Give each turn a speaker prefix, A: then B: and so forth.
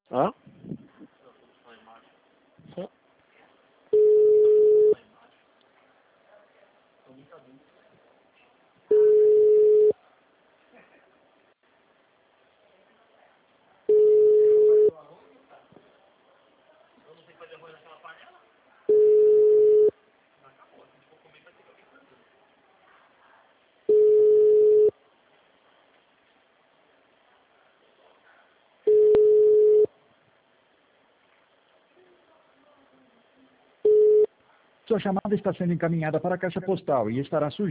A: Hã?
B: Sua chamada está sendo encaminhada para a caixa postal e estará sujeita